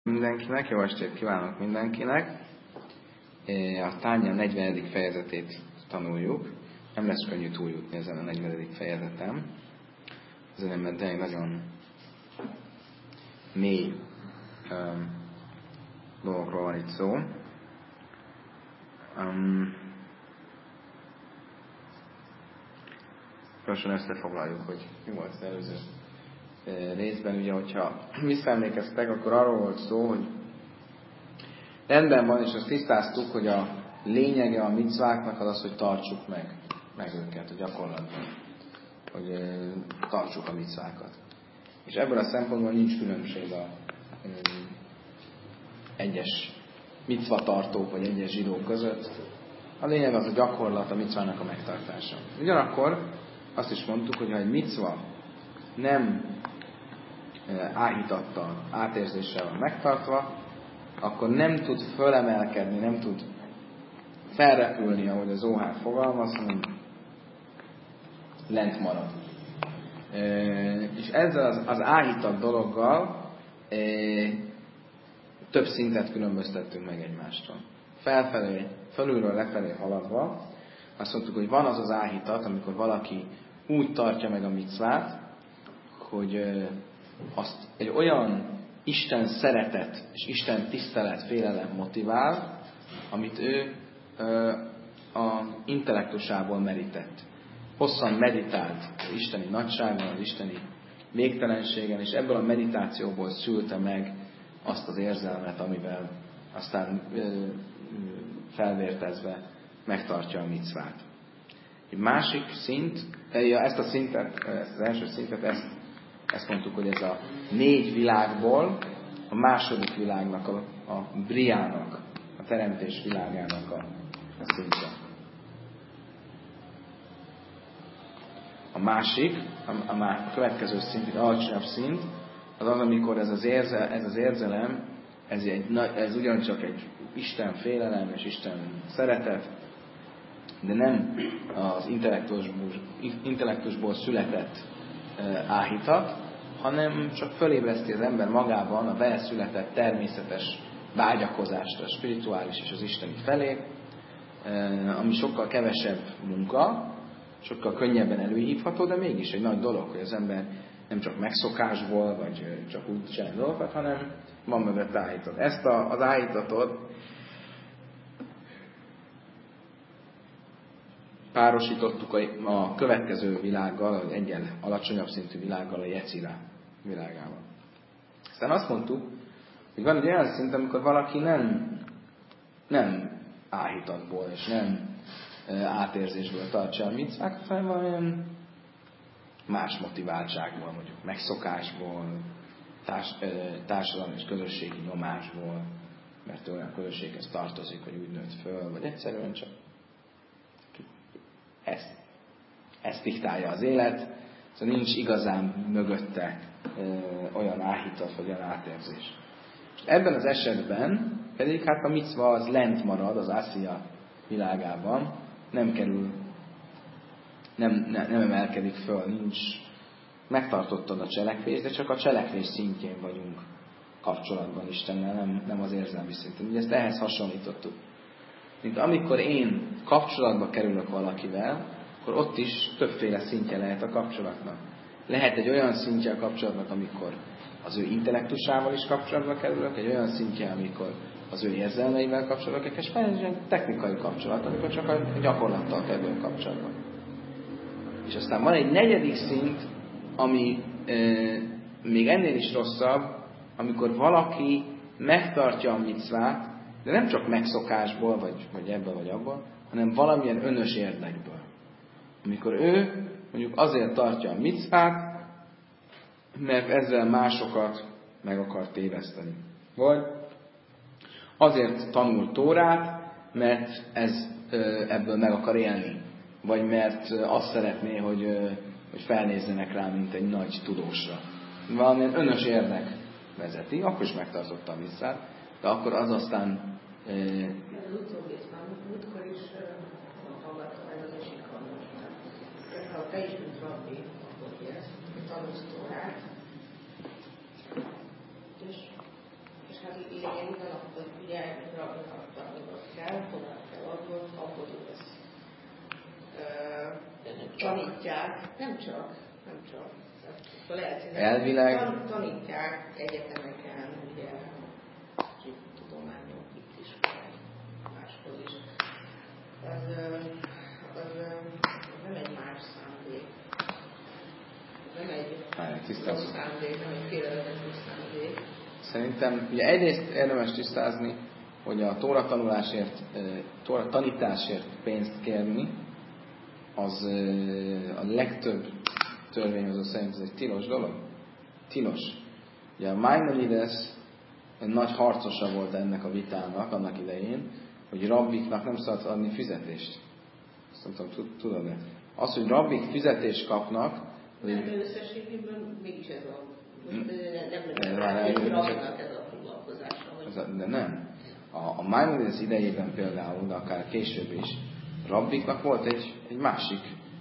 Mindenkinek, jó estét kívánok mindenkinek! A Tánja 40. fejezetét tanuljuk. Nem lesz könnyű túljutni ezen a 40. fejezetem. Azért mert egy nagyon mély dolgokról van itt szó. Gyorsan összefoglaljuk, hogy mi volt az előző részben. Ugye, hogyha visszaemlékeztek, akkor arról volt szó, hogy rendben van, és azt tisztáztuk, hogy a lényege a micváknak az, hogy tartsuk meg őket a gyakorlatban. Hogy tartsuk a micvákat. És ebből a szempontból nincs különbség a egyes micvatartók vagy egyes zsidók között. A lényeg az a gyakorlat, a micvának a megtartása. Ugyanakkor azt is mondtuk, hogy ha egy micva nem áhítattal, átérzéssel van megtartva, akkor nem tud fölemelkedni, nem tud felrepülni, ahogy az Zohár fogalmaz, hanem lent marad. És ezzel az áhított dologgal több szintet különböztettünk meg egymástól. Felülről lefelé haladva azt mondtuk, hogy van az az áhítat, amikor valaki úgy tartja meg a micvát, hogy azt egy olyan Isten szeretet és Isten tisztelet, félelem motivál, amit ő a intellektusából merített. Hosszan meditált az isteni nagyságon, az isteni végtelenségen, és ebből a meditációból szülte meg azt az érzelmet, amivel aztán felvértezve megtartja a micvát. Egy másik szint, ezt az első szintet, ezt mondtuk, hogy ez a 4 világból a második világnak, a briának, a teremtés világának a szintje. A másik, a következő szint, egy alacsonyabb szint, az, amikor ez az érzelem, ez ugyancsak egy Isten félelem és Isten szeretet, de nem az intellektusból született áhítat, hanem csak fölébreszti az ember magában a vele született természetes vágyakozást a spirituális és az isteni felé, ami sokkal kevesebb munka, sokkal könnyebben előhívható, de mégis egy nagy dolog, hogy az ember nem csak megszokásból, vagy csak úgy csinál dolgokat, hanem van mögött áhítat. Ezt az áhítatot párosítottuk a következő világgal, az egyen alacsonyabb szintű világgal, a Jecira világával. Aztán azt mondtuk, hogy van egy olyan szint, amikor valaki nem áhítatból és nem átérzésből tartsa a micvákat, hanem valamilyen más motiváltságból, mondjuk megszokásból, társadalmi és közösségi nyomásból, mert olyan közösséghez tartozik, hogy úgy nőtt föl, vagy egyszerűen csak ezt diktálja az élet, szóval nincs igazán mögötte olyan áhítat, vagy olyan átérzés. És ebben az esetben pedig hát a micva az lent marad az Ássia világában, nem kerül, nem emelkedik föl, nincs, megtartottad a cselekvés, de csak a cselekvés szintjén vagyunk kapcsolatban Istennel, nem az érzelmi szinten. Ugye ezt ehhez hasonlítottuk. Mint amikor én kapcsolatba kerülök valakivel, akkor ott is többféle szintje lehet a kapcsolatnak. Lehet egy olyan szintje a kapcsolatnak, amikor az ő intellektusával is kapcsolatba kerülök, egy olyan szintje, amikor az ő érzelmeivel kapcsolatba kerülök, és van egy olyan technikai kapcsolat, amikor csak a gyakorlattal kerülök kapcsolatba. És aztán van egy 4. szint, ami még ennél is rosszabb, amikor valaki megtartja a micvát, de nem csak megszokásból, vagy ebből vagy abból, hanem valamilyen önös érdekből. Amikor ő mondjuk azért tartja a micvát, mert ezzel másokat meg akar téveszteni. Vagy azért tanul Tórát, mert ebből meg akar élni. Vagy mert azt szeretné, hogy felnézzenek rá, mint egy nagy tudósra. Valamilyen önös érdek vezeti, akkor is megtartotta a micvát, de akkor az aztán Az utóbbi, ez már múltkor is hallgattam meg az esik hallgatását. Ha te is, mint rabbi, akkor hogy tanulsz Tórát, és hát lényeg hogy ugye ragadni kell, tovább kell adni, akkor ezt tanítják, nem csak. Elvileg tanítják egyetemeken, ugye, tudományok itt is, máshol is. Az nem egy más szándék. Nem egy rossz szándék, nem egy félrevezető szándék. Szerintem ugye egyrészt érdemes tisztázni, hogy a Tóra tanulásért, Tóra tanításért pénzt kérni, az a legtöbb törvényhozó szerint ez egy tilos dolog. Tilos. Ugye a Maimonides nagy harcosa volt ennek a vitának annak idején, hogy rabbiknak nem szabad adni fizetést. Azt nem tudom, tudod-e? Az, hogy rabbik fizetést kapnak... Nem összességében mégis ez a... Nem rabbinak ez a foglalkozása. De nem. A Maimonides idejében például, de akár később is, rabbiknak volt egy másik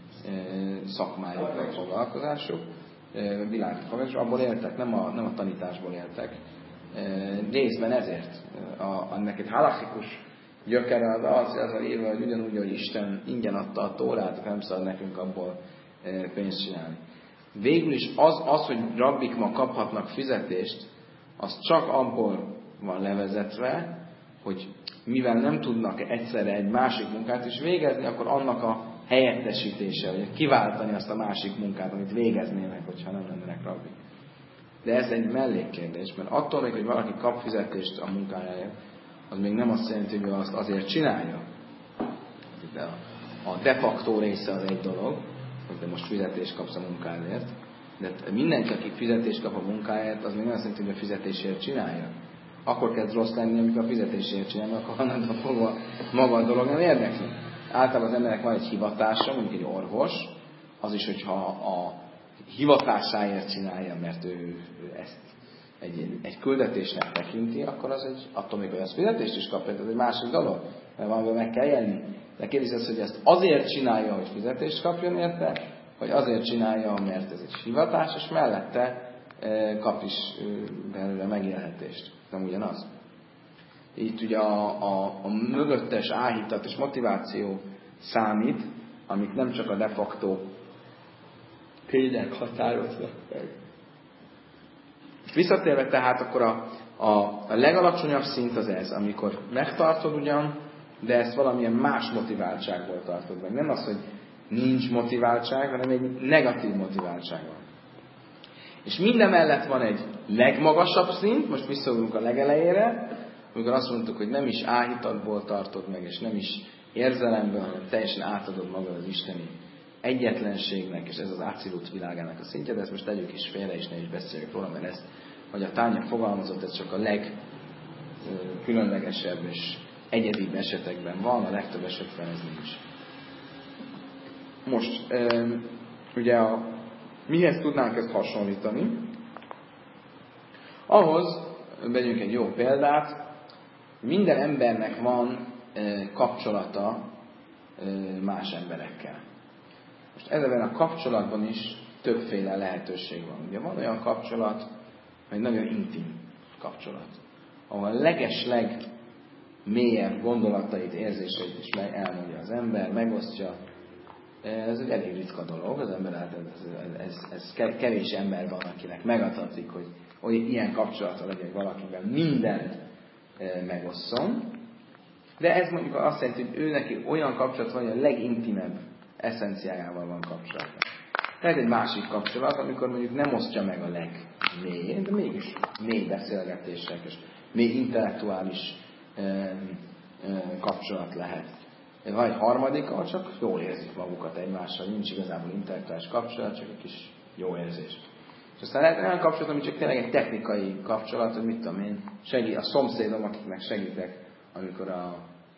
szakmájuk, foglalkozásuk, világi foglalkozásuk, abból éltek, nem a tanításból éltek. Részben ezért. Ennek egy halachikus gyökere az a írva, hogy ugyanúgy, hogy Isten ingyen adta a Tórát, nem szabad nekünk abból pénzt csinálni. Végül is az, hogy rabbik ma kaphatnak fizetést, az csak abból van levezetve, hogy mivel nem tudnak egyszerre egy másik munkát is végezni, akkor annak a helyettesítése, vagy kiváltani azt a másik munkát, amit végeznének, hogyha nem lennének rabbik. De ez egy mellékkérdés, mert attól még, hogy valaki kap fizetést a munkájáért, az még nem azt jelenti, hogy azt azért csinálja. De a de facto része az egy dolog, hogy te most fizetést kapsz a munkádért, de mindenki, aki fizetést kap a munkáért, az még nem azt jelenti, hogy a fizetésért csinálja. Akkor kezd rossz lenni, amikor a fizetésért csinálja, akkor onnantól fogva maga a dolog nem érdekli. Általában az emberek van egy hivatása, mondjuk egy orvos, az is, hogyha a hivatásáért csinálja, mert ő ezt egy küldetésnek tekinti, akkor az attól még, hogy az fizetést is kapja, ez egy másik dolog, mert valamivel meg kell élni. De kérdés az, hogy ezt azért csinálja, hogy fizetést kapjon érte, vagy azért csinálja, mert ez egy hivatás, és mellette kap is belőle megélhetést. Nem ugyanaz. Itt ugye a mögöttes áhítat és motiváció számít, amik nem csak a de facto tények határoznak meg. Visszatérve tehát akkor a legalacsonyabb szint az ez, amikor megtartod ugyan, de ezt valamilyen más motiváltságból tartod meg. Nem az, hogy nincs motiváltság, hanem egy negatív motiváltság van. És minden mellett van egy legmagasabb szint, most visszaugorunk a legelejére, amikor azt mondtuk, hogy nem is áhítatból tartod meg, és nem is érzelemből, hanem teljesen átadod magad az isteni egyetlenségnek, és ez az Acilut világának a szintje, de ezt most tegyük is félre, és ne is beszéljük róla, mert ezt, hogy a Tánya fogalmazott, ez csak a legkülönlegesebb és egyedibb esetekben van, a legtöbb esetben ez nincs. Most, ugye mihez tudnánk ezt hasonlítani? Ahhoz, vegyünk egy jó példát, minden embernek van kapcsolata más emberekkel. Most ebben a kapcsolatban is többféle lehetőség van. Ugye van olyan kapcsolat, egy nagyon intim kapcsolat, ahol a legeslegmélyebb gondolatait, érzéseit is elmondja az ember, megosztja. Ez egy elég ritka dolog, az ember, ez kevés ember van, akinek megadatik, hogy ilyen kapcsolata legyen valakiben, mindent megosszon. De ez mondjuk azt jelenti, hogy ő neki olyan kapcsolat van, hogy a legintimebb eszenciájával van kapcsolat. Tehát egy másik kapcsolat, amikor mondjuk nem osztja meg a legmélyén, de mégis mély beszélgetések és mély intellektuális kapcsolat lehet. Van egy harmadik, ahol csak jól érzik magukat egymással, nincs igazából intellektuális kapcsolat, csak egy kis jó érzés. És aztán lehet olyan kapcsolat, ami csak tényleg egy technikai kapcsolat, hogy mit tudom én, segít a szomszédom, akiknek segítek, amikor a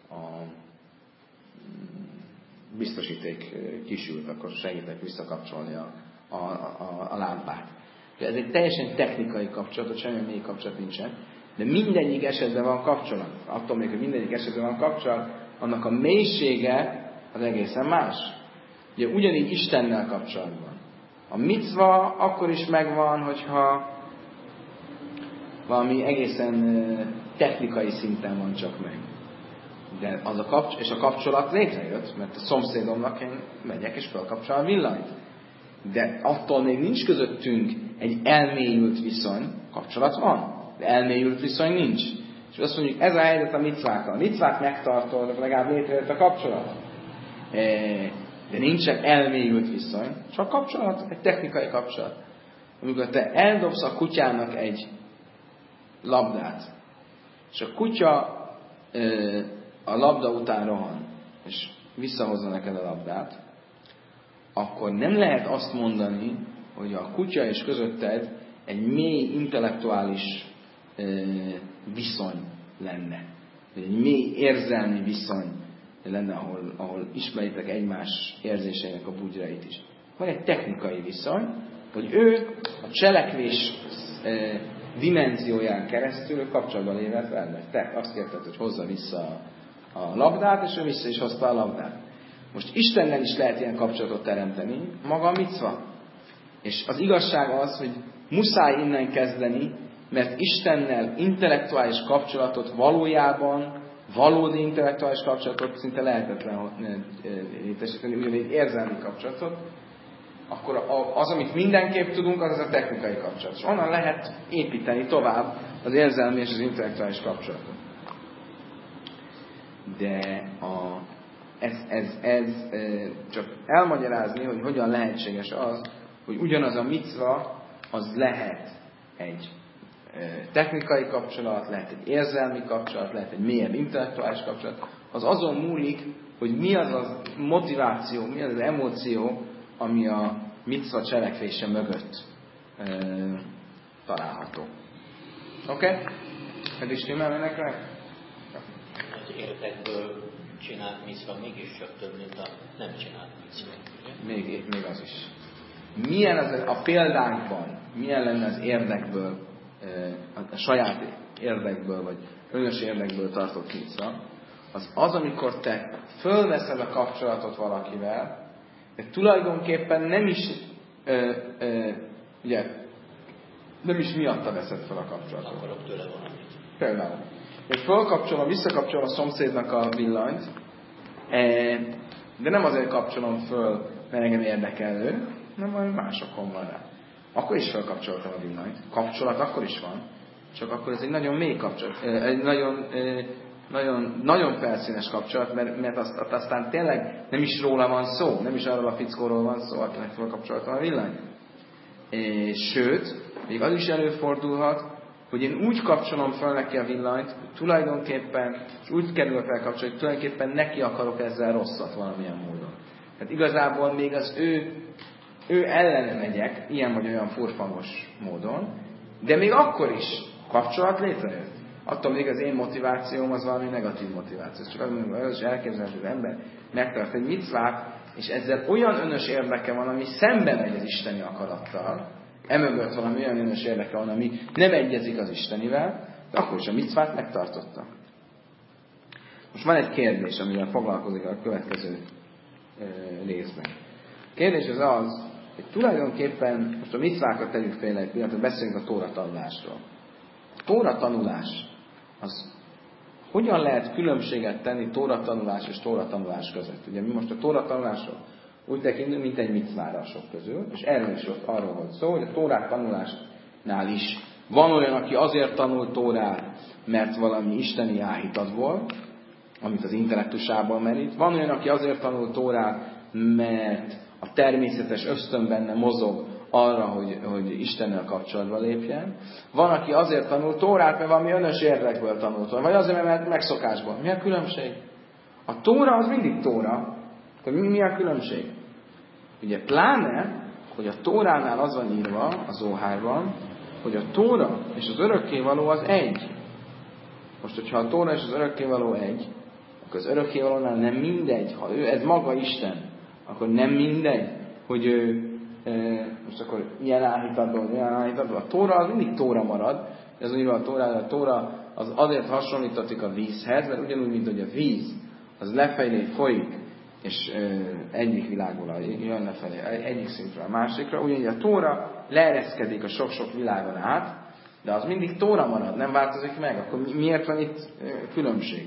biztosíték kisült, akkor segítek visszakapcsolni a lámpát. Ez egy teljesen technikai kapcsolat, hogy semmi mély kapcsolat nincsen, de mindegyik esetben van kapcsolat. Attól még, hogy mindegyik esetben van kapcsolat, annak a mélysége az egészen más. Ugye ugyanígy Istennel kapcsolatban. A micva akkor is megvan, hogyha valami egészen technikai szinten van csak meg. De az a kapcsolat létrejött, mert a szomszédomnak én megyek és felkapcsolom a villanyt. De attól még nincs közöttünk egy elmélyült viszony, kapcsolat van, de elmélyült viszony nincs. És azt mondjuk, ez a helyzet a micvákkal. A micvák megtartó, legalább létrejött a kapcsolat. De nincsen elmélyült viszony, csak kapcsolat, egy technikai kapcsolat. Amikor te eldobsz a kutyának egy labdát, és a kutya a labda után rohan, és visszahozza neked a labdát, akkor nem lehet azt mondani, hogy a kutya és közötted egy mély intellektuális viszony lenne. Vagy egy mély érzelmi viszony lenne, ahol ismeritek egymás érzéseinek a bugyrait is. Van egy technikai viszony, hogy ő a cselekvés dimenzióján keresztül kapcsolatban lépett veled. Te azt kérted, hogy hozza vissza a labdát, és ő vissza is hozta a labdát. Most Istennel is lehet ilyen kapcsolatot teremteni, maga a micva. És az igazság az, hogy muszáj innen kezdeni, mert Istennel intellektuális kapcsolatot valójában, valódi intellektuális kapcsolatot szinte lehetetlen létesíteni, ugyanígy érzelmi kapcsolatot, akkor az, amit mindenképp tudunk, az a technikai kapcsolat. És onnan lehet építeni tovább az érzelmi és az intellektuális kapcsolatot. De ez csak elmagyarázni, hogy hogyan lehetséges az, hogy ugyanaz a micva, az lehet egy technikai kapcsolat, lehet egy érzelmi kapcsolat, lehet egy mélyebb intellektuális kapcsolat, az azon múlik, hogy mi az a motiváció, mi az az emóció, ami a micva cselekvése mögött található. Oké? Ez is stimmel rá? Az érdekből csinált micva mégiscsak több, mint a nem csinált micva. Még az is. Milyen a példánkban, milyen lenne az érdekből, a saját érdekből, vagy önös érdekből tartott micva, az, amikor te fölveszed a kapcsolatot valakivel, de tulajdonképpen nem is nem is miatta veszed fel a kapcsolatot. Akarok tőle valamit. Például. Én visszakapcsolom a szomszédnak a villanyt, de nem azért kapcsolom föl, mert engem érdekel ő, hanem valami másokon van rá. Akkor is felkapcsoltam a villanyt. Kapcsolat akkor is van, csak akkor ez egy nagyon mély kapcsolat, egy nagyon felszínes kapcsolat, mert aztán tényleg nem is róla van szó, nem is arról a fickóról van szó, akinek felkapcsoltam a villanyt. Sőt, még az is előfordulhat, hogy én úgy kapcsolom fel neki a villanyt, hogy tulajdonképpen, és úgy kerül felkapcsolni, hogy tulajdonképpen neki akarok ezzel rosszat valamilyen módon. Tehát igazából még az ő ellene megyek, ilyen vagy olyan furfangos módon, de még akkor is kapcsolat létrejött. Attól még az én motivációm az valami negatív motiváció. Csak az is elképzelhető, hogy az ember megtart egy micvát, és ezzel olyan önös érdeke van, ami szembe megy az isteni akarattal, emögött valami olyan önös érdeke van, ami nem egyezik az istenivel, de akkor is a micvát megtartotta. Most van egy kérdés, amivel foglalkozik a következő részben. A kérdés az, hogy tulajdonképpen, most a micvákat tegyük félre egy pillanatra, beszéljünk a Tóra tanulásról. A Tóra tanulás, az hogyan lehet különbséget tenni Tóra tanulás és Tóra tanulás között? Ugye mi most a Tóra tanulásról úgy tekintünk, mint egy micvára sok közül, és erről is ott arról volt szó, hogy a Tórát tanulásnál is van olyan, aki azért tanul Tórát, mert valami isteni áhítatból, amit az intellektusában merít. Van olyan, aki azért tanul Tórát, mert a természetes ösztön benne mozog arra, hogy Istennel kapcsolatba lépjen. Van, aki azért tanul Tórát, mert valami önös érdekből tanul Tórát, vagy azért, mert megszokásból. Mi a különbség? A Tóra az mindig Tóra. Hogy mi a különbség? Ugye pláne, hogy a Tóránál az van írva, a Zohárban, hogy a Tóra és az örökkévaló az egy. Most, hogyha a Tóra és az örökkévaló egy, akkor az örökkévalónál nem mindegy, ha ő ez maga Isten, akkor nem mindegy, hogy ő most akkor ilyen áhítatból. A Tóra az mindig Tóra marad, ez írva a Tóra az azért hasonlítatik a vízhez, mert ugyanúgy, mint hogy a víz az lefelé folyik, és egyik világból jön lefelé, egyik szintről a másikra, ugyanígy a Tóra leereszkedik a sok-sok világon át, De az mindig tóra marad, nem változik meg. Akkor miért van itt különbség?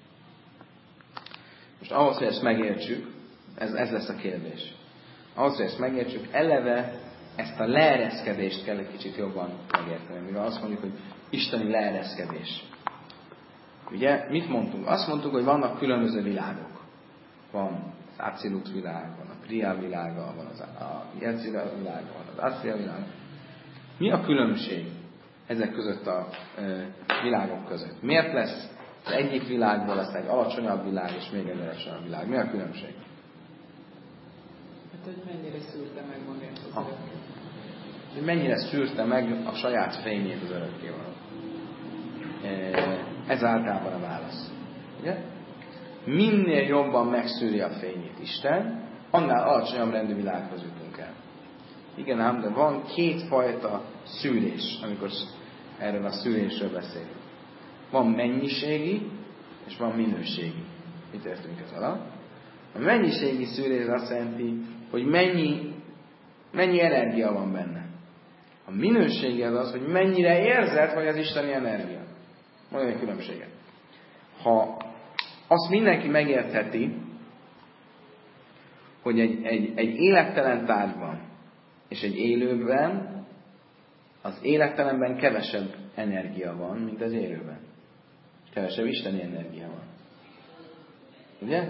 Most ahhoz, hogy ezt megértsük, ez lesz a kérdés. Ahhoz, hogy ezt megértsük, eleve ezt a leereszkedést kell egy kicsit jobban megérteni. Mivel azt mondjuk, hogy isteni leereszkedés. Ugye, mit mondtunk? Azt mondtuk, hogy vannak különböző világok. Van az Acilut világ, van a Priya világa, van a Yetzira világa, van az Asya világa. Mi a különbség ezek között a világok között? Miért lesz az egyik világból lesz egy alacsonyabb világ, és még egy alacsonyabb világ? Mi a különbség? Hát, hogy mennyire szűrte meg magát az örökké. Hogy mennyire szűrte meg a saját fényét az örökkévaló. Ez általában a válasz. Ugye? Minél jobban megszűri a fényét Isten, annál alacsonyabb rendű világhoz jutunk el. Igen ám, de van kétfajta szűrés, amikor erről a szűrésről beszélünk. Van mennyiségi, és van minőségi. Mit értünk ez alatt? A mennyiségi szűrés azt jelenti, hogy mennyi energia van benne. A minőségi az, hogy mennyire érzed, hogy az isteni energia. Mondja egy különbséget. Ha azt mindenki megértheti, hogy egy élettelen tárgyban és egy élőben, az élettelenben kevesebb energia van, mint az élőben. Kevesebb isteni energia van. Ugye?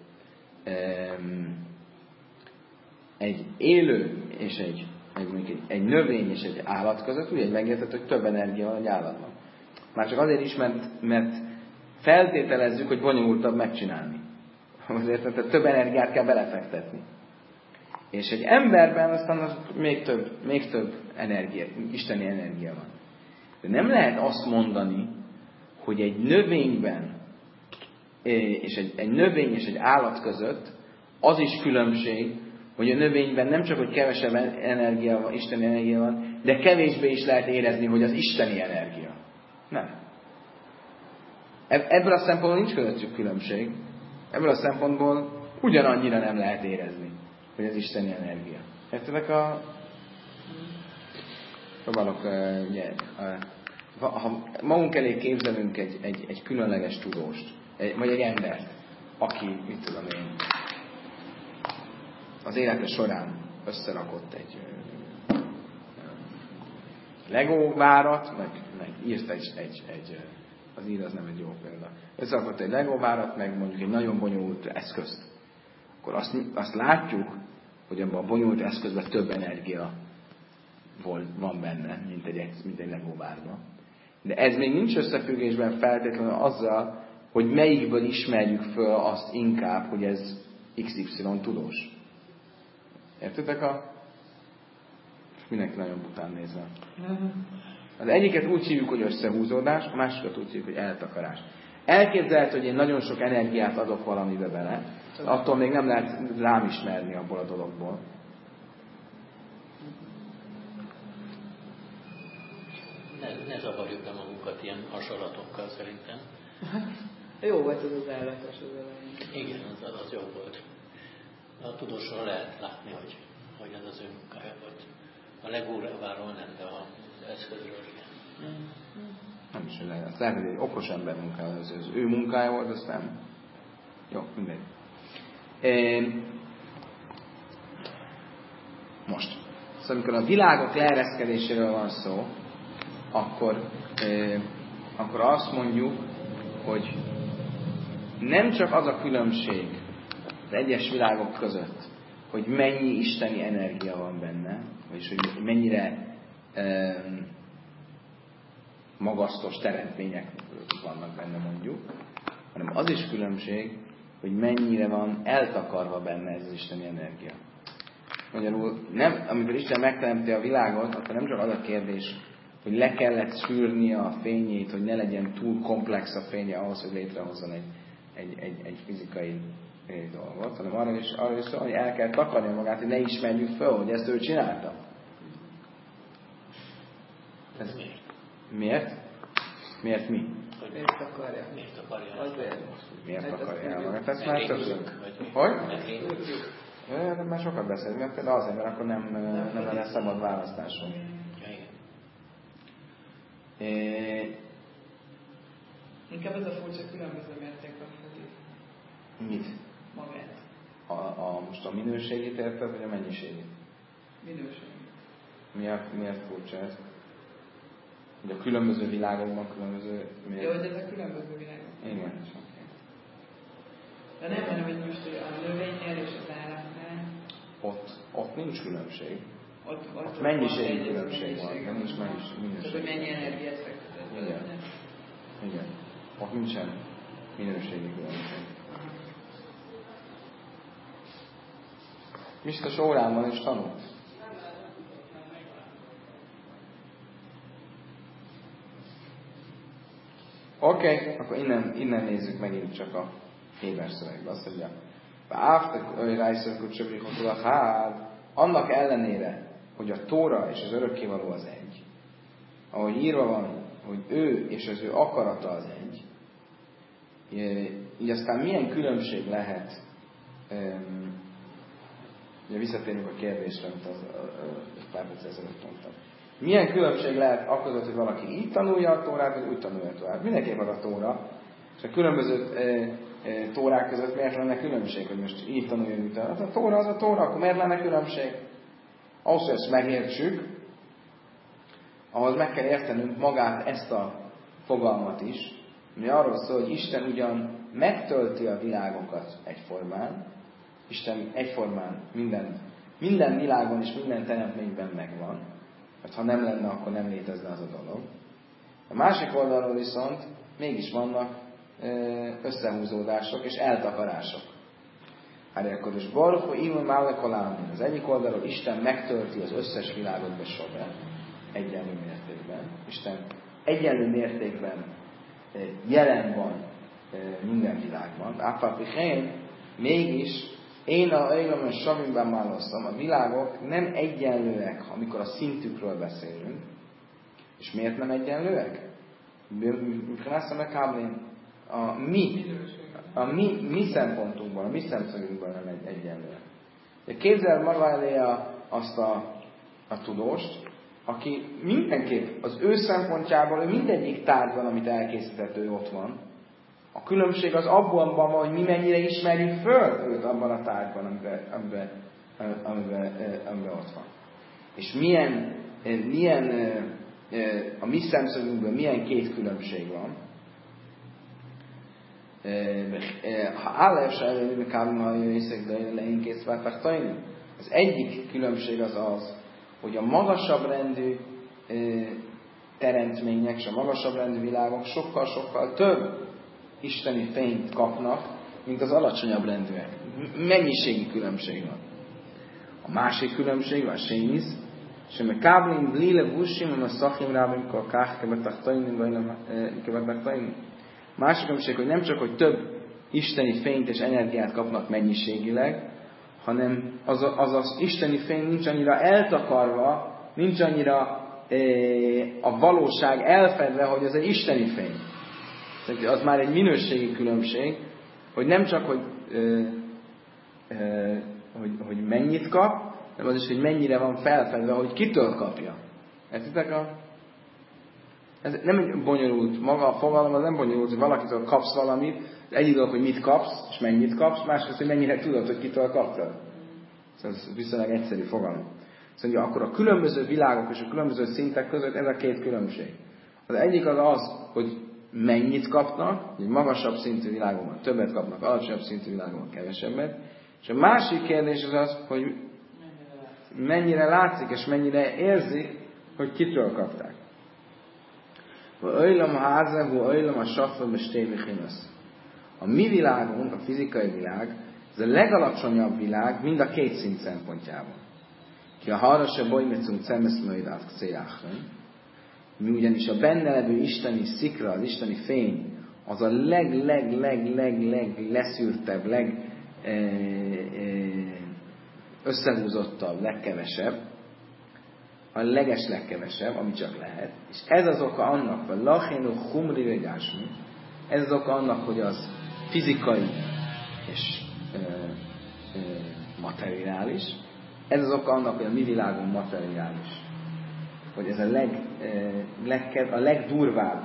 Egy élő és egy növény és egy állat között ugye megérthető, hogy több energia van egy állatban. Már csak azért is, mert feltételezzük, hogy bonyolultabb megcsinálni. Azért, mert több energiát kell belefektetni. És egy emberben aztán az még több energia, isteni energia van. De nem lehet azt mondani, hogy egy növényben és egy növény és egy állat között az is különbség, hogy a növényben nem csak, hogy kevesebb energia van, isteni energia van, de kevésbé is lehet érezni, hogy az isteni energia. Nem. Ebből a szempontból nincs közöttük különbség. Ebből a szempontból ugyanannyira nem lehet érezni, hogy az isteni energia. Értedek próbálok, ha magunk elé képzelünk egy különleges tudóst, vagy egy embert, aki, mit tudom én, az élete során összerakott egy Lego várat, meg írt az ír az nem egy jó példa. Összerakott egy Lego várat, meg mondjuk egy nagyon bonyolult eszközt. Akkor azt látjuk, hogy abban a bonyolult eszközben több energia van benne, mint egy Lego várban. De ez még nincs összefüggésben feltétlenül azzal, hogy melyikből ismerjük föl azt inkább, hogy ez XY tudós. Értitek mindenki nagyon bután nézve. Az egyiket úgy hívjuk, hogy összehúzódás, a másikat úgy hívjuk, hogy eltakarás. Elképzelhető, hogy én nagyon sok energiát adok valamibe bele, attól még nem lehet rám ismerni abból a dologból. Ne zavarjuk be magunkat ilyen hasonlatokkal szerintem. Jó volt az állatos az elején. Igen, az jó volt. A tudósról lehet látni, hogy ez az ő munkája volt. A legóváról nem, de az eszközről igen. Nem is lehet. Azt lehet, hogy egy okos ember munkája, az ő munkája volt, azt nem. Jó, mindegy. Most. Szóval amikor a világok leereszkedéséről van szó, akkor azt mondjuk, hogy nem csak az a különbség az egyes világok között, hogy mennyi isteni energia van benne, vagyis hogy mennyire magasztos teremtmények vannak benne mondjuk, hanem az is különbség, hogy mennyire van eltakarva benne ez az isteni energia. Magyarul, amikor Isten megteremti a világot, akkor nem csak az a kérdés, hogy le kellett szűrnie a fényét, hogy ne legyen túl komplex a fénye ahhoz, hogy létrehozzon egy fizikai dolgot, hanem arra is szól, hogy el kell takarni magát, hogy ne ismerjük föl, hogy ezt ő csinálta. Ez miért? Miért mi? Miért akarja? Miért akarja? Azért. Miért akarja el magát? Ezt már többször. Hogy? De már sokat beszélünk, de azért, mert akkor nem lenne szabad választásom. Inkább ez a furcsa különböző mértékben fordít. Mit? Magát. Most a minőségét érted, vagy a mennyiségét? Minőség. Miért furcsa ez? Hogy a különböző világokban különböző... Jó, hogy ez a különböző világok. Igen. De nem mondom, hogy most a növénynél és az állatnál. Ott nincs különbség. Ott mennyiségi különbség van, de nincs minőség. Csak hogy mennyi energiát fektetett. Igen. Ott nincsen minőségi különbség. Biztos órában is tanult. Oké, akkor innen nézzük megint csak a Héber szövegbe. Azt mondja, annak ellenére, hogy a Tóra és az örökkévaló az egy, ahogy írva van, hogy ő és az ő akarata az egy, így aztán milyen különbség lehet, ugye visszatérünk a kérdésre, amit egy pár perc ezelőtt mondtam. Milyen különbség lehet akközött, hogy valaki így tanulja a Tórát, vagy úgy tanulja a Tórát? Mindenképp az a Tóra, és a különböző Tórák között miért lenne különbség, hogy most így tanulja, úgy tanulja. Hát a Tóra az a Tóra, akkor miért lenne különbség? Ahhoz, hogy ezt megértsük, ahhoz meg kell értenünk magát ezt a fogalmat is, ami arról szól, hogy Isten ugyan megtölti a világokat egyformán, Isten egyformán minden világon és minden teremtményben megvan, mert ha nem lenne, akkor nem létezne az a dolog. A másik oldalról viszont mégis vannak összehúzódások és eltakarások. Hárjakodos Baruch Hu Imon Málekolámin. Az egyik oldalról Isten megtölti az összes világot besorra, egyenlő mértékben. Isten egyenlő mértékben jelen van minden világban. Áfápihén mégis én a Eilamon Savimben málasztam, a világok nem egyenlőek, amikor a szintükről beszélünk. És miért nem egyenlőek? A mi szempontunkban, a mi szemszögünkben nem egyenlőek. Képzeld maga elé azt a tudóst, aki mindenképp az ő szempontjából, ő mindegyik tárgyban, amit elkészített, ő ott van. A különbség az abban van, hogy mi mennyire ismerjük föl őt abban a tárgyban, amiben ott van. És milyen a mi szemszögünkből milyen két különbség van. Az egyik különbség az, hogy a magasabb rendű teremtmények és a magasabb rendű világok sokkal-sokkal több isteni fényt kapnak, mint az alacsonyabb rendűek. Mennyiségi különbség van. A másik különbség, a sénisz, שמקבלים בלי לבושים ומסכים רבים כל כך כבתחתונים. Másik különbség, hogy nem csak, hogy több isteni fényt és energiát kapnak mennyiségileg, hanem az isteni fény nincs annyira eltakarva, nincs annyira a valóság elfedve, hogy az egy isteni fény. Az már egy minőségi különbség, hogy nem csak, hogy mennyit kap, nem az is, hogy mennyire van felfedve, hogy kitől kapja. Értitek? Ez nem egy bonyolult, maga a fogalom az nem bonyolult, hogy valakitől kapsz valamit, egyik dolog, hogy mit kapsz, és mennyit kapsz, másrészt, hogy mennyire tudod, hogy kitől kaptad. Ez viszonylag egyszerű fogalom. Szóval akkor a különböző világok és a különböző szintek között ez a két különbség. Az egyik az, hogy mennyit kapnak, hogy magasabb szintű világokban többet kapnak, alacsonyabb szintű világokban kevesebbet, és a másik kérdés az, hogy mennyire látszik és mennyire érzik, hogy kitől kapták. A mi világunk, a fizikai világ, ez a legalacsonyabb világ mind a két szint szempontjából. Ki a harasa bojmecunk cemeszmöjdát céláchen, mi ugyanis a benne levő isteni szikra, az isteni fény, az a leszűrtebb, összehúzottabb, legkevesebb, a legkevesebb, ami csak lehet. És ez az oka annak, hogy lachénu humri vegásmi, ez az oka annak, hogy az fizikai és materiális, ez az oka annak, hogy a mi világunk materiális. hogy ez a legdurvább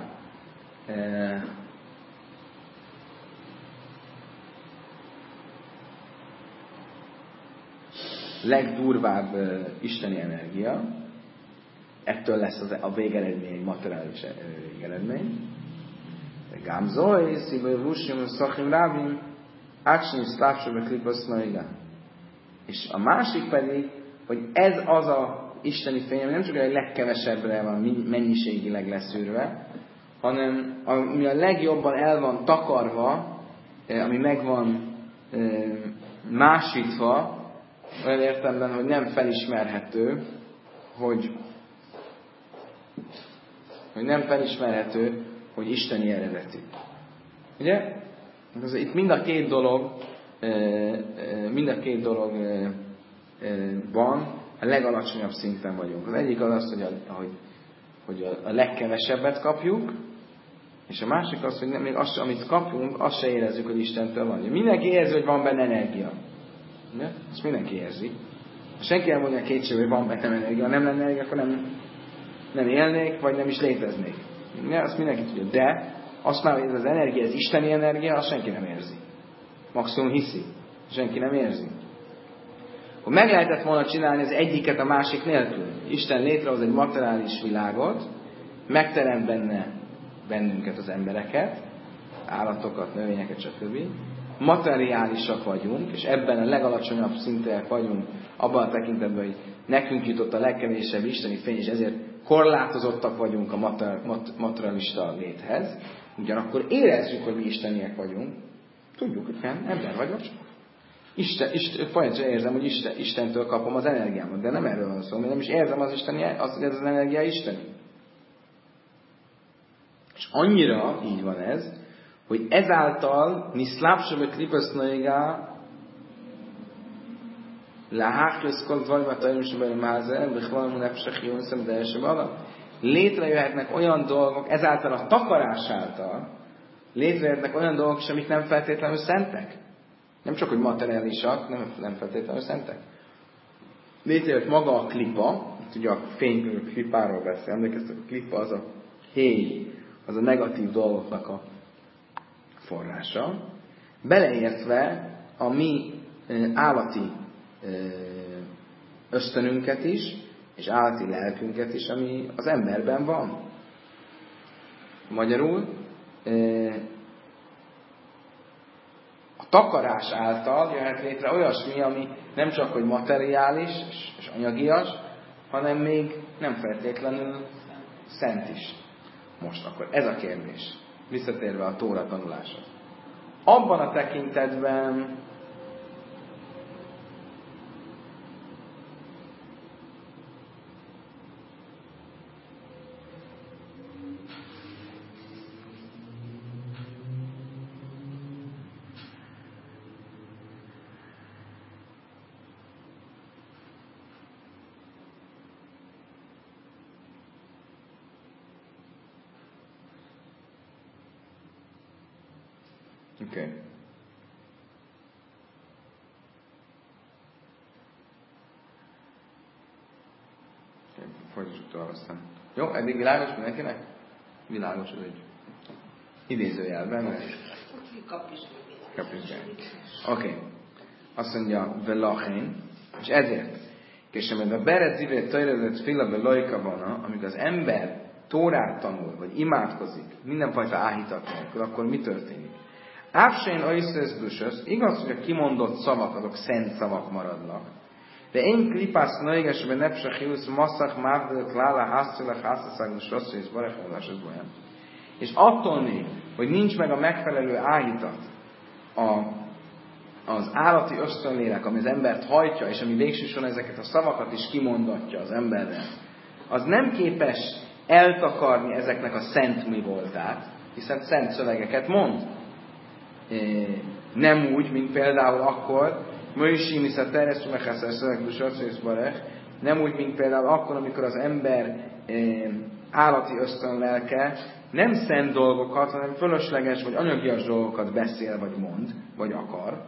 isteni energia, ettől lesz a végeredmény egy materiális végeredmény. Gámzói, szívai vúsim, szachim rábim, ácsni szlávsóbe klipaszlaiga. És a másik pedig, hogy ez az a isteni fény, ami nem csak a legkevesebbre van mennyiségileg leszűrve, hanem ami a legjobban el van takarva, ami meg van másítva, olyan értelemben, hogy nem felismerhető, hogy isteni eredetű. Ugye? Itt mind a két dolog van, a legalacsonyabb szinten vagyunk. Az egyik az, hogy a legkevesebbet kapjuk, és a másik az, hogy még azt, amit kapunk, azt se érezzük, hogy Istentől van. Mindenki érzi, hogy van benne energia. Ugye? Azt mindenki érzi. Ha senki nem mondja kétségbe, hogy van benne energia, ha nem lenne energia, akkor nem élnék, vagy nem is léteznék. Ugye? Azt mindenki tudja. De azt már, hogy ez az energia, ez isteni energia, azt senki nem érzi. Maximum hiszi. Senki nem érzi. Hogy meg lehetett volna csinálni az egyiket a másik nélkül. Isten létrehoz egy materiális világot, megteremt bennünket az embereket, állatokat, növényeket, stb. Materiálisak vagyunk, és ebben a legalacsonyabb szintek vagyunk, abban a tekintetben, hogy nekünk jutott a legkevésebb isteni fény, és ezért korlátozottak vagyunk a materialista léthez. Ugyanakkor érezzük, hogy mi isteniek vagyunk. Tudjuk, hogy nem, ember vagyok. Folyamatosan érzem, hogy Istentől kapom az energiámat, de nem erről van szó, mert nem is érzem hogy ez az energia isteni. És annyira így van ez, hogy ezáltal mi szlápsöve klipasznaigá lehákleszkol vajmatajmusban mázel, vagy valamun epsek jónszem, de első vala. Létrejöhetnek olyan dolgok, ezáltal a takarás által létrejöhetnek olyan dolgok is, amik nem feltétlenül szentek. Nem csak, hogy materiálisak, nem feltétlenül szentek. Létrejött maga a klipa, ugye a fénykörű klipáról beszél, emlékeztek, a klipa az a héj, az a negatív dolgoknak a forrása, beleértve a mi állati ösztönünket is, és állati lelkünket is, ami az emberben van. Magyarul a takarás által jöhet létre olyasmi, ami nem csak hogy materiális és anyagias, hanem még nem feltétlenül szent is. Most akkor ez a kérdés. Visszatérve a Tóra tanulásra. Abban a tekintetben oké. Folytassuk tovább aztán. Jó, eddig világos mindenkinek? Világos, ez egy idézőjelben. Kapizsgány. Oké. Azt mondja, velachén, és ezért, és amikor beret zivét tajrezett fila belojka van, amikor az ember Tórát tanul, vagy imádkozik, mindenfajta áhítat nélkül, akkor mi történik? Ápsén oiszesz dusös, igaz, hogy a kimondott szavak, azok szent szavak maradnak. De én klipász nőigesben nepse hiusz masszak mávdel klála hászcila hászaszagos rossz és barefondás az olyan. És attól még, hogy nincs meg a megfelelő áhítat az állati ösztönlélek, ami az embert hajtja, és ami végsősorban ezeket a szavakat is kimondatja az emberre, az nem képes eltakarni ezeknek a szent mi voltát, hiszen szent szövegeket mond. Nem úgy, mint például akkor, nem úgy, mint például akkor, amikor az ember állati ösztönlelke nem szent dolgokat, hanem fölösleges vagy anyagias dolgokat beszél, vagy mond, vagy akar.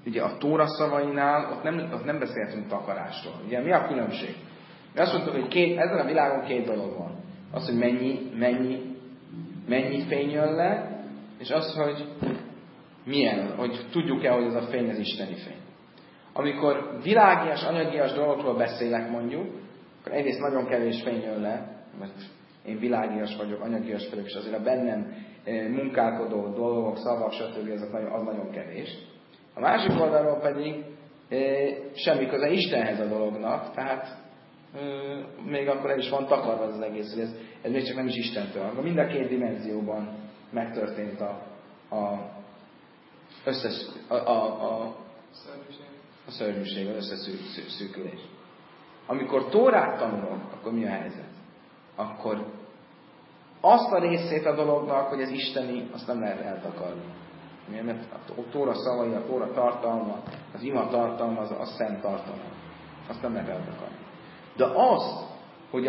ugye a Tóra szavainál ott nem beszéltünk takarásról. Ugye mi a különbség? Mi azt mondtuk, hogy ezen a világon két dolog van. Az, hogy mennyi fény jön le, és az, hogy milyen, hogy tudjuk-e, hogy az a fény az isteni fény. Amikor világias, anyagias dolgokról beszélek mondjuk, akkor egyrészt nagyon kevés fény jön le, mert én világias vagyok, anyagias vagyok, és azért a bennem munkálkodó dolgok, szavak, stb. Az nagyon kevés. A másik oldalról pedig semmi köze Istenhez a dolognak, tehát még akkor el is van takarva az egész, hogy ez még csak nem is Istentől, hanem mind a két dimenzióban megtörtént a szörnyűség, az összeszűkülés. Amikor Tórát tanulok, akkor mi a helyzet? Akkor azt a részét a dolognak, hogy ez isteni, azt nem lehet eltakarni. Mert a Tóra szavai, a Tóra tartalma, az ima tartalma, az szent tartalma. Azt nem lehet eltakarni. De az, hogy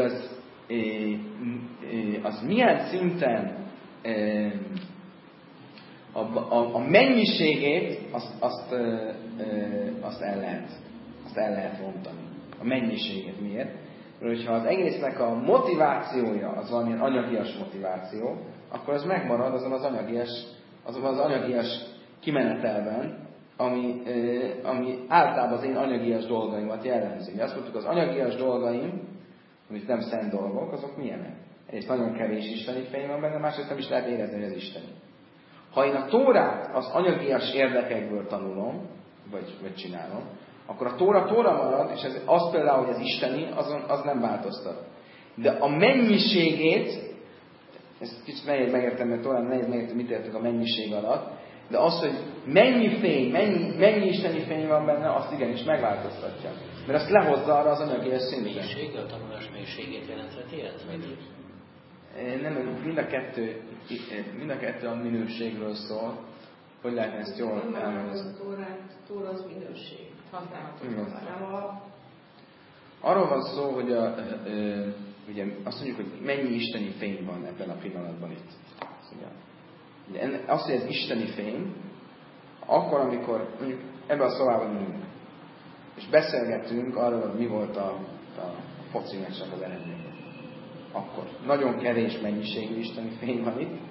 az milyen szinten a mennyiségét, azt el lehet rontani. A mennyiséget miért? Mert hogyha az egésznek a motivációja az valamilyen anyagias motiváció, akkor az megmarad azon az anyagias kimenetelben, ami általában az én anyagias dolgaimat jellemzi. Azt mondtuk, az anyagias dolgaim, amit nem szent dolgok, azok milyenek? Egyrészt nagyon kevés isteni fény van benne, másrészt nem is lehet érezni, hogy az isteni. Ha én a Tórát az anyagias érdekekből tanulom, vagy csinálom, akkor a Tóra marad, és az például, hogy az isteni, az nem változtat. De a mennyiségét, ezt kicsit nehéz megérteni, mert Tórán nehéz megérteni, mit értünk a mennyiség alatt, de az, hogy mennyi fény, mennyi isteni fény van benne, azt igenis megváltoztatja. Mert azt lehozza arra az anyagias szintre. Mélysége, a tanulás mélységét jelentheti ez? Nem, mind a kettő a minőségről szól. Hogy lehetne ezt jól elmagyarázni? Tóra az minőség. Arról van szó, hogy ugye azt mondjuk, hogy mennyi isteni fény van ebben a pillanatban itt. Ugye, azt, hogy ez isteni fény, akkor, amikor mondjuk ebben a szobában ülünk, és beszélgetünk arról, hogy mi volt a foci meccsnek az eredménye. Akkor nagyon kevés mennyiségű isteni fény van itt,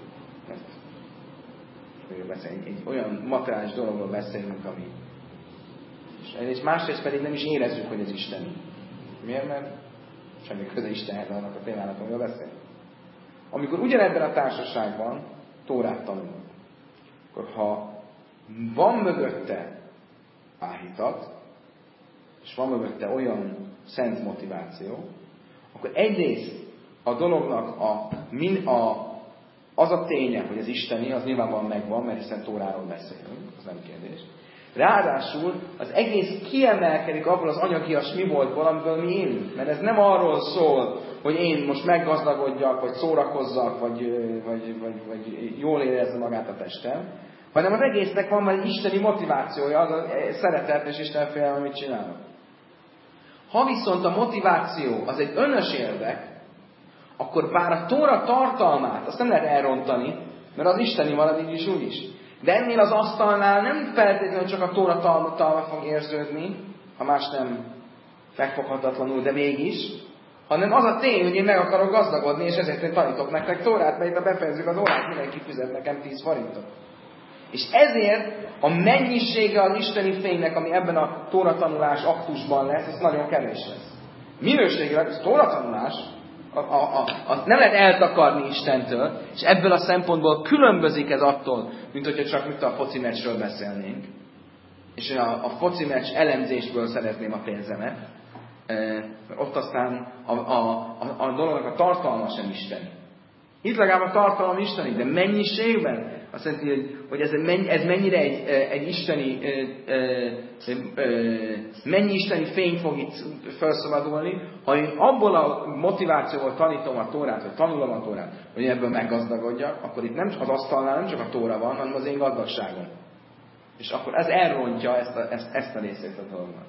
mert egy olyan materiális dologról beszélünk, ami és másrészt pedig nem is érezzük, hogy ez isteni. Miért? Mert semmi köze Istenhez annak a témának, amiről beszélünk. Amikor ugyanebben a társaságban Tórát tanulunk, akkor ha van mögötte áhítat, és van mögötte olyan szent motiváció, akkor egyrészt a dolognak az a ténye, hogy az isteni, az nyilvánvalóan megvan, mert hiszen Tóráról beszélünk, az nem kérdés. Ráadásul az egész kiemelkedik abból az anyagias mi voltból, amiből mi élünk. Mert ez nem arról szól, hogy én most meggazdagodjak, vagy szórakozzak, vagy jól érezze magát a testem, hanem az egésznek van egy isteni motivációja, az a szeretet és Istenfélelem, amit csinálok. Ha viszont a motiváció az egy önös érdek, akkor bár a Tóra tartalmát azt nem lehet elrontani, mert az isteni marad így is úgy is. De ennél az asztalnál nem feltétlenül csak a Tóra tartalma fog érződni, ha más nem megfoghatatlanul, de mégis, hanem az a tény, hogy én meg akarok gazdagodni, és ezért én tanítok nektek Tórát, mert ha befejezzük az órát, mindenki fizet nekem 10 forintot. És ezért a mennyisége az isteni fénynek, ami ebben a Tóra tanulás aktusban lesz, az nagyon kevés lesz. Minőségileg az Tóra tanulás, azt nem lehet eltakarni Istentől, és ebből a szempontból különbözik ez attól, mint hogyha csak a foci meccsről beszélnénk. És a foci meccs elemzésből szeretném a pénzemet, ott aztán a dolognak a tartalma sem isteni. Itt legalább a tartalom isteni, de mennyiségben azt jelenti, hogy ez mennyire egy isteni, mennyi isteni fény fog itt felszabadulni, ha én abból a motivációval tanítom a Tórát, vagy tanulom a Tórát, hogy ebből meggazdagodjak, akkor itt nem az asztalnál nem csak a Tóra van, hanem az én gazdagságom. És akkor ez elrontja ezt a részét a dolognak.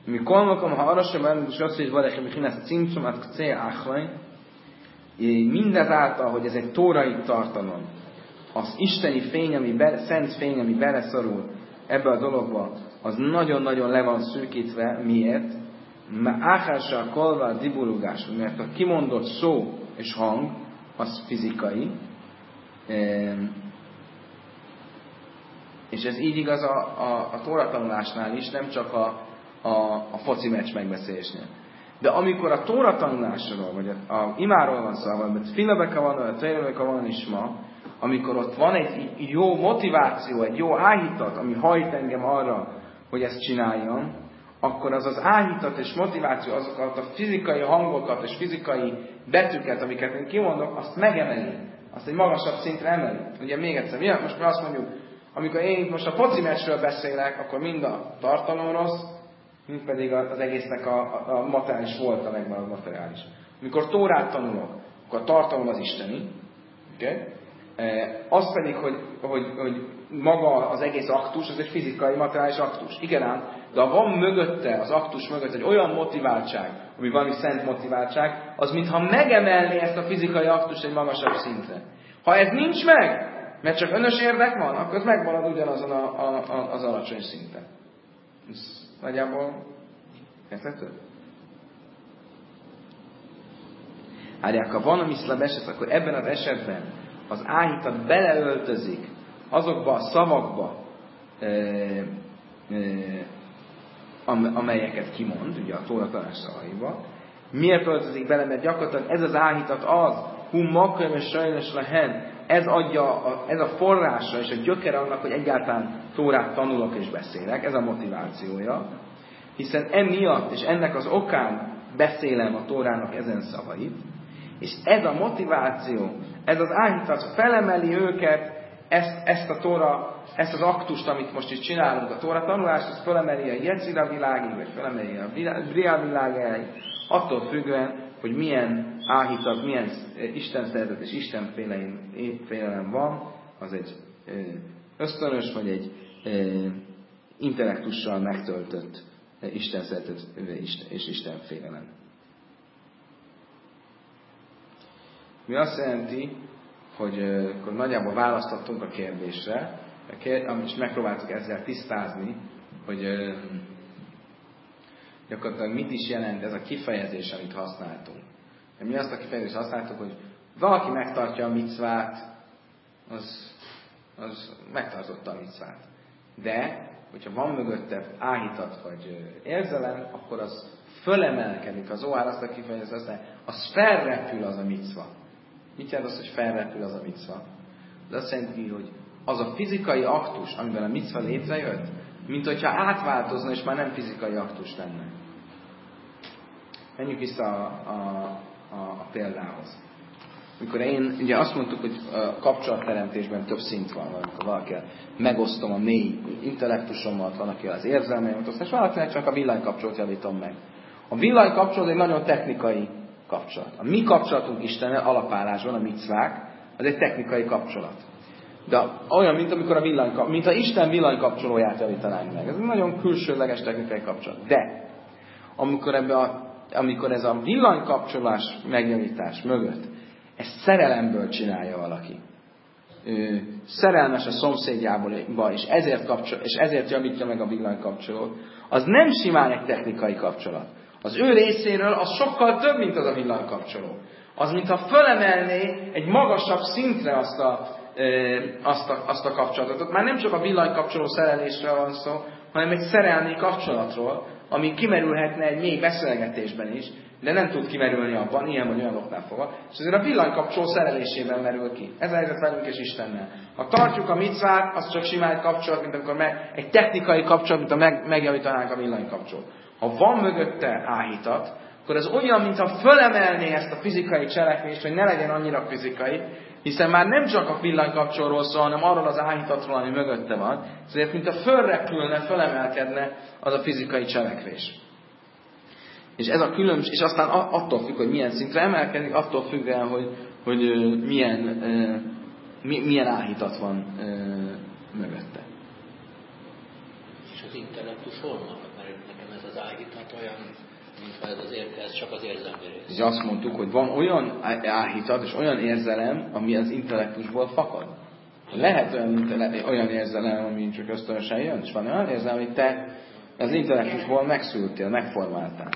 Mi kolmakom, ha arra sem elmondom, és azt, hogy valaki mihinász cimcumat kcé áhlaj, mindezáltal, hogy ez egy tórai tartalom, az isteni fény, szent fény, ami beleszorul ebbe a dologba, az nagyon-nagyon le van szűkítve. Miért? Mert áhással kolva dibulugás, mert a kimondott szó és hang, az fizikai, és ez így igaz a tóratanulásnál is, nem csak a foci meccs megbeszélésnél. De amikor a tóratanulásról, vagy a imáról van szó, vagy filmebeka van, vagy a tejrebeka van is ma, amikor ott van egy jó motiváció, egy jó áhítat, ami hajt engem arra, hogy ezt csináljam, akkor az az áhítat és motiváció, azokat a fizikai hangokat és fizikai betűket, amiket én kimondok, azt megemeli. Azt egy magasabb szintre emeli. Ugye még egyszer, most azt mondjuk, amikor én most a foci meccsről beszélek, akkor mind a tartalom rossz, mind pedig az egésznek a materiális volta megvan a materiális. Amikor Tórát tanulok, akkor a tartalom az isteni. Okay? Az pedig, hogy maga az egész aktus, az egy fizikai, materiális aktus. Igen ám, de ha van mögötte, az aktus mögött egy olyan motiváltság, ami valami szent motiváltság, az mintha megemelné ezt a fizikai aktust egy magasabb szintre. Ha ez nincs meg, mert csak önös érdek van, akkor ez megmarad ugyanazon az alacsony szinten. Ez nagyjából érthető? Hárják, ha van a miszlab eset, akkor ebben az esetben az áhítat beleöltözik azokba a szavakba, amelyeket kimond, ugye a Tóra tanás szavaiba. Miért öltözik bele? Mert gyakorlatilag ez az áhítat az, hum makkam és sajnos lehen, ez a forrása és a gyökere annak, hogy egyáltalán Tórát tanulok és beszélek, ez a motivációja. Hiszen emiatt és ennek az okán beszélem a Tórának ezen szavait, és ez a motiváció, ez az áhítat felemeli őket, ezt a Tóra, ezt az aktust, amit most is csinálunk, a Tóra tanulást, ezt felemeli a Jecira világig, vagy felemeli a Bria világáig, attól függően, hogy milyen áhítat, milyen Isten szeretet és Isten félelem van, az egy ösztönös, vagy egy intellektussal megtöltött Isten szeretet és Isten félelem. Mi azt jelenti, hogy akkor nagyjából választottunk a kérdésre, és megpróbáltuk ezzel tisztázni, hogy gyakorlatilag mit is jelent ez a kifejezés, amit használtunk. Mi azt a kifejezést használtuk, hogy valaki megtartja a micvát, az megtartotta a micvát. De, hogyha van mögötte áhítat vagy érzelem, akkor az fölemelkedik. Az Zohár azt a kifejezést használja, az felrepül az a micva. Mit jelent az, hogy felrepül az a micva? Ez azt jelenti, hogy az a fizikai aktus, amiben a micva létrejött, mint hogyha átváltozna, és már nem fizikai aktus lenne. Menjünk vissza a példához. Mikor én, ugye azt mondtuk, hogy a kapcsolatteremtésben több szint van, amikor valakivel megosztom a mély intellektusomat, van, akivel az érzelmeimet osztom, és valakinek csak a villanykapcsolót javítom meg. A villanykapcsolót egy nagyon technikai kapcsolat. A mi kapcsolatunk Istennel alapállásban, a micvák, az egy technikai kapcsolat. De olyan, mint amikor mint a Isten villanykapcsolóját javítanánk meg. Ez egy nagyon külsőleges technikai kapcsolat. De, amikor ez a villanykapcsolás megjavítás mögött, ezt szerelemből csinálja valaki. Szerelmes a szomszédjából, és ezért javítja meg a villanykapcsolót, az nem simán egy technikai kapcsolat. Az ő részéről az sokkal több, mint az a villanykapcsoló. Az, mintha fölemelné egy magasabb szintre azt a kapcsolatot. Ott már nem csak a villanykapcsoló szerelésről van szó, hanem egy szerelmi kapcsolatról, ami kimerülhetne egy mély beszélgetésben is, de nem tud kimerülni abban, ilyen vagy olyan oknál fogva, és ezért a villanykapcsoló szerelésében merül ki. Ez a helyzet velünk és Istennel. Ha tartjuk a micvát, az csak simán egy kapcsolat, mint amikor egy technikai kapcsolat, mint ha megjavítanánk a villanykapcsolót. Ha van mögötte áhítat, akkor ez olyan, mintha fölemelné ezt a fizikai cselekvést, hogy ne legyen annyira fizikai, hiszen már nem csak a villanykapcsolóról szól, hanem arról az áhítatról, ami mögötte van. Ezért, mintha fölrepülne, fölemelkedne az a fizikai cselekvés. És ez a különbség, és aztán attól függ, hogy milyen szintre emelkedik, attól függően, hogy milyen áhítat van mögötte. És az intellektus hol marad? Mert nekem ez az az áhítat olyan, mintha ez csak az érzelmi rész. És azt mondtuk, hogy van olyan áhítat és olyan érzelem, ami az intellektusból fakad. Lehet olyan érzelem, ami csak ösztönösen jön, és van olyan érzelem, amit te az intellektusból megszültél, megformáltál.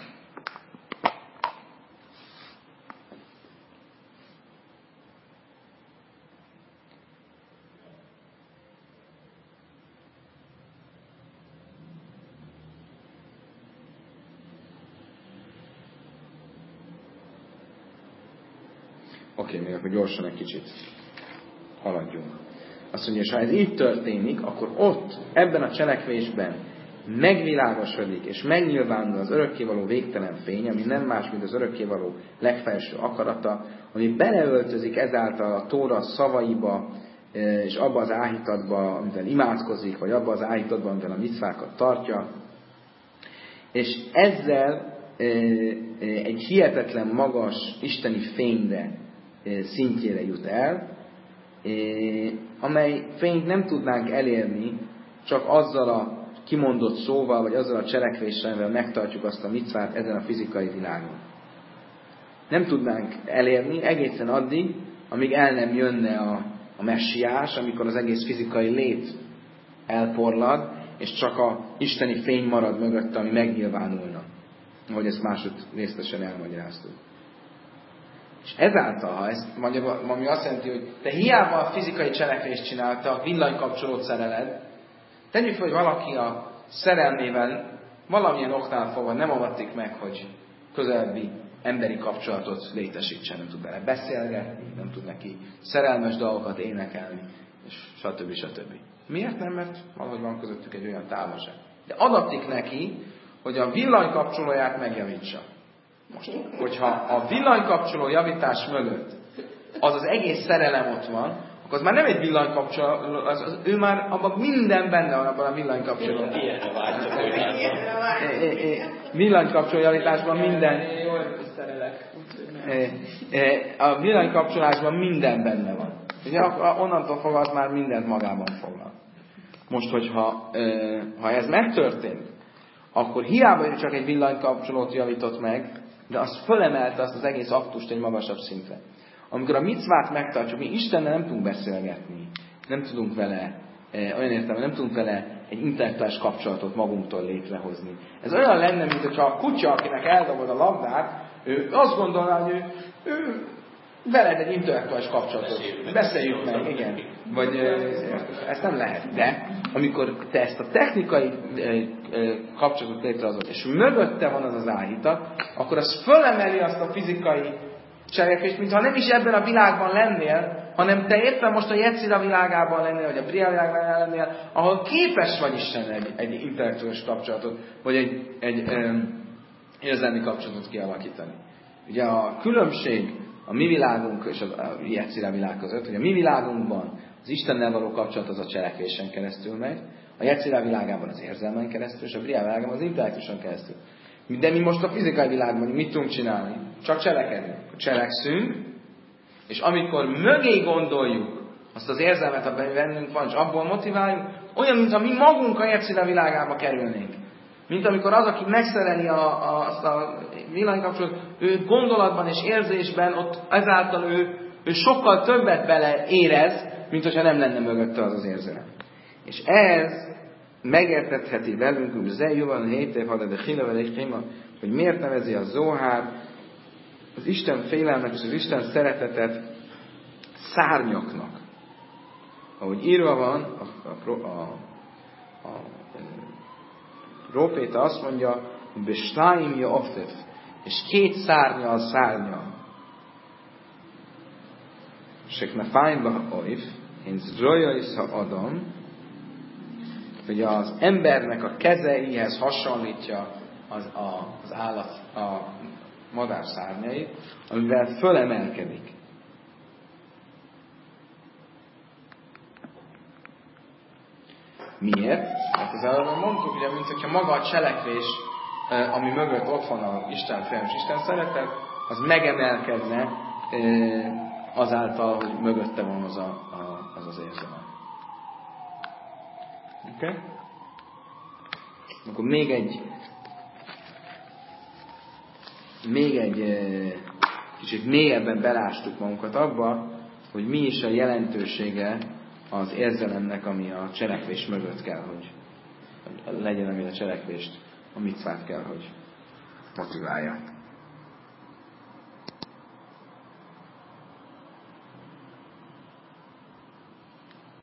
Oké, még akkor gyorsan egy kicsit haladjunk. Azt mondja, és ha ez így történik, akkor ott, ebben a cselekvésben megvilágosodik és megnyilvánul az örökkévaló végtelen fény, ami nem más, mint az örökkévaló legfelső akarata, ami beleöltözik ezáltal a Tóra szavaiba, és abba az áhítatba, amivel imádkozik, vagy abba az áhítatba, amivel a micvákat tartja. És ezzel egy hihetetlen magas isteni fényre szintjére jut el, amely fényt nem tudnánk elérni csak azzal a kimondott szóval, vagy azzal a cselekvéssel, amivel megtartjuk azt a micvát ezen a fizikai világon. Nem tudnánk elérni egészen addig, amíg el nem jönne a messiás, amikor az egész fizikai lét elporlad, és csak a isteni fény marad mögötte, ami megnyilvánulna. Ahogy ezt másod részletesen elmagyaráztuk. És ezáltal, ha ezt ami azt jelenti, hogy te hiába a fizikai cselekvést csinálta, villanykapcsolót szereled, tegyük fel, hogy valaki a szerelmével valamilyen oknál fogva nem avatik meg, hogy közelebbi emberi kapcsolatot létesítsen, nem tud vele beszélgetni, nem tud neki szerelmes dolgokat énekelni, és stb. Stb. Miért nem? Mert valahogy van közöttük egy olyan távolság. De adatik neki, hogy a villanykapcsolóját megjavítsa. Most, hogyha a villanykapcsoló javítás mögött az egész szerelem ott van, akkor az már nem egy villanykapcsoló, ő már abban minden benne van abban a villanykapcsolóban. Ilyenre vágytok, hogy villanykapcsoló javításban minden. A villanykapcsolásban minden benne van. Ugye onnantól fogva az már mindent magában foglal. Most, hogyha ha ez megtörtént, akkor hiába csak egy villanykapcsolót javított meg, de az fölemelte azt az egész aktust egy magasabb szintre. Amikor a micvát megtartjuk, mi Istennel nem tudunk beszélgetni, nem tudunk vele, olyan értelemben nem tudunk vele egy intellektuális kapcsolatot magunktól létrehozni. Ez olyan lenne, mint hogyha a kutya, akinek eldobod a labdát, ő azt gondolná, hogy ő veled egy intellektuális kapcsolatot. Beszéljük meg, igen. Vagy ezt nem lehet. De amikor te ezt a technikai kapcsolatot létrehozod, és mögötte van az az áhítat, akkor az fölemeli azt a fizikai cselekvést, mintha nem is ebben a világban lennél, hanem te éppen most a Jecira világában lennél, vagy a Bria világában lennél, ahol képes vagy Isten egy intellektuális kapcsolatot, vagy egy érzelmi kapcsolatot kialakítani. Ugye a különbség a mi világunk és a Jecira világ között, hogy a mi világunkban az Istennel való kapcsolat az a cselekvésen keresztül megy, a Jecira világában az érzelmen keresztül, és a Bria világában az intellektuson keresztül. De mi most a fizikai világban mit tudunk csinálni? Csak cselekedni. Cselekszünk, és amikor mögé gondoljuk azt az érzelmet, abban bennünk van, és abból motiváljuk, olyan, mintha mi magunk a Jecira világába kerülnénk. Mint amikor az, aki megszereli azt a villanykapcsolatot, ő gondolatban és érzésben, ott ezáltal ő sokkal többet beleérez, mint hogyha nem lenne mögötte az az érzelem. És ez megértetheti velünk, hogy Zejuvan, Hétev, Hadad, hogy miért nevezi a Zohár az Isten félelmet és az Isten szeretetet szárnyaknak. Ahogy írva van, a próféta azt mondja, hogy Bestáim Joftev, és két szárnyal szárnyal. Seknafáimba oif, én zrojais ha adom, hogy az embernek a kezeihez hasonlítja az állat, a madár szárnyait, amivel fölemelkedik. Miért? Mert az előbb mondtuk, ugye, mint hogyha maga a cselekvés, ami mögött ott van az Isten félelem és Isten szeretet, az megemelkedne azáltal, hogy mögötte van az érzelem. Oké? Okay? Akkor még egy még egy kicsit mélyebben belástuk magunkat abba, hogy mi is a jelentősége az érzelemnek, ami a cselekvés mögött kell, hogy legyen, ami a cselekvést, a micvát kell, hogy motiválja.